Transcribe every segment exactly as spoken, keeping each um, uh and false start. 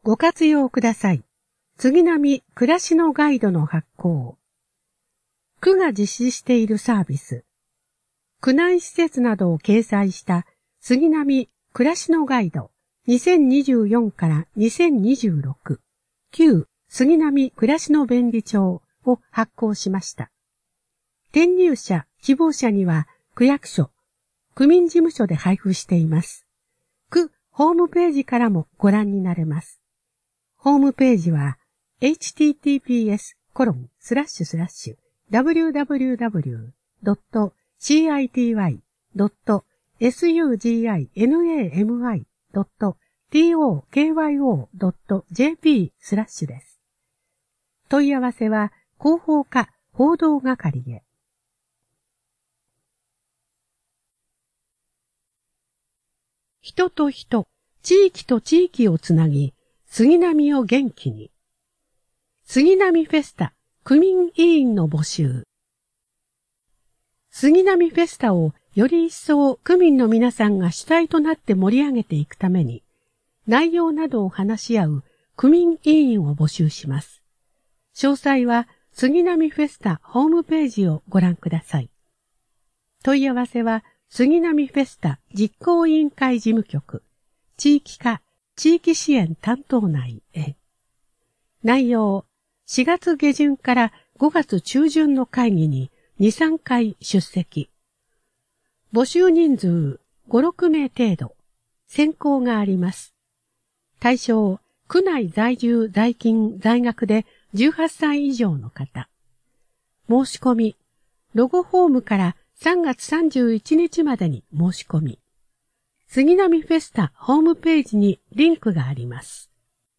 ご活用ください。杉並暮らしのガイドの発行。区が実施しているサービス。区内施設などを掲載した杉並暮らしのガイドにせんにじゅうよんからにせんにじゅうろく旧杉並暮らしの便利帳を発行しました。転入者、希望者には区役所、区民事務所で配布しています。区ホームページからもご覧になれます。ホームページは エイチティーティーピーエスコロンスラッシュスラッシュダブリューダブリューダブリュードットシーアイティーワイドットエスユージーアイエヌエーエムアイドットティーオーケーワイオードットジェーピースラッシュです。問い合わせは広報課報道係へ。人と人、地域と地域をつなぎ、杉並を元気に。杉並フェスタ区民委員の募集。杉並フェスタをより一層区民の皆さんが主体となって盛り上げていくために、内容などを話し合う区民委員を募集します。詳細は杉並フェスタホームページをご覧ください。問い合わせは杉並フェスタ実行委員会事務局、地域課地域支援担当内へ。内容、しがつ下旬からごがつ中旬の会議にに、さんかい出席。募集人数ご、ろくめい程度。選考があります。対象、区内在住在勤在学でじゅうはっさい以上の方。申し込み、ロゴフォームからさんがつさんじゅういちにちまでに申し込み。杉並フェスタホームページにリンクがあります。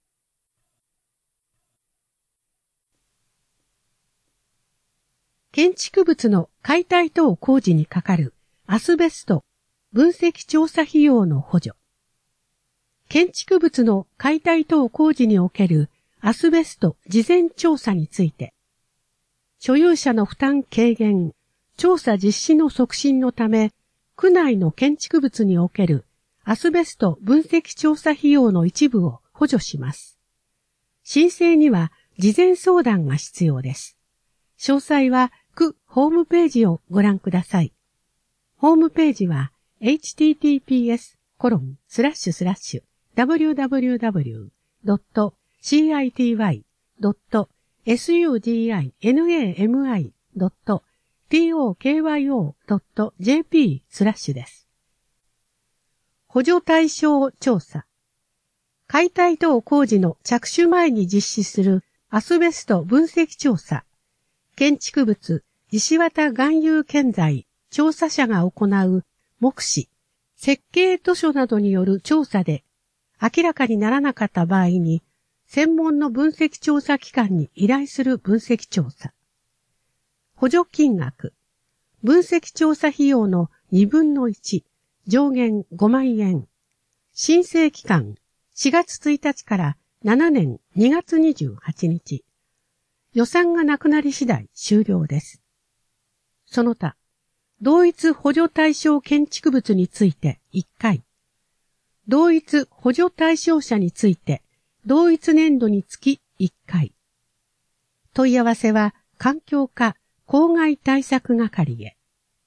建築物の解体等工事にかかるアスベスト分析調査費用の補助。建築物の解体等工事におけるアスベスト事前調査について、所有者の負担軽減、調査実施の促進のため、区内の建築物におけるアスベスト分析調査費用の一部を補助します。申請には事前相談が必要です。詳細は区ホームページをご覧ください。ホームページは エイチティーティーピーエスコロンスラッシュスラッシュダブリューダブリューダブリュードットシーアイティーワイドットエスユージーアイエヌエーエムアイドットティーオーケーワイオードットジェーピースラッシュです。補助対象調査。解体等工事の着手前に実施するアスベスト分析調査。建築物、石綿含有建材調査者が行う目視、設計図書などによる調査で明らかにならなかった場合に、専門の分析調査機関に依頼する分析調査。補助金額、分析調査費用のにぶんのいち、上限ごまんえん。申請期間、しがつついたちからしちねんにがつにじゅうはちにち。予算がなくなり次第終了です。その他、同一補助対象建築物についていっかい、同一補助対象者について同一年度につきいっかい。問い合わせは環境課公害対策係へ。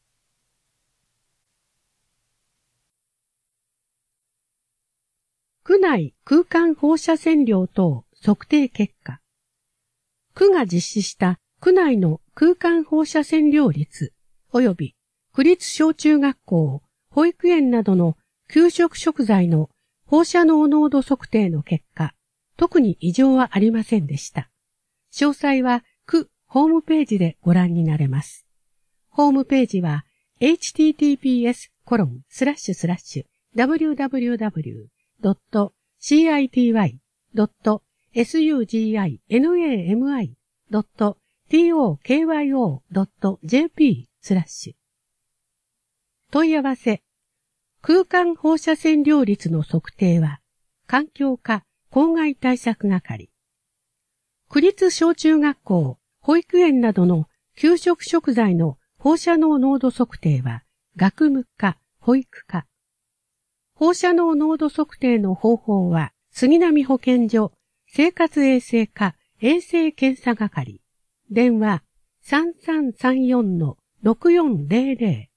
区内空間放射線量等測定結果。区が実施した区内の空間放射線量率及び区立小中学校、保育園などの給食食材の放射能濃度測定の結果、特に異常はありませんでした。詳細は区ホームページでご覧になれます。ホームページは エイチティーティーピーエスコロンスラッシュスラッシュダブリューダブリューダブリュードットシーアイティーワイドットエスユージーアイエヌエーエムアイドットティーオーケーワイオードットジェーピースラッシュ。問い合わせ。空間放射線量率の測定は、環境課公害対策係。区立小中学校、保育園などの給食食材の放射能濃度測定は、学務課、保育課。放射能濃度測定の方法は杉並保健所生活衛生課衛生検査係。電話 さんさんさんよんのろくよんゼロゼロ。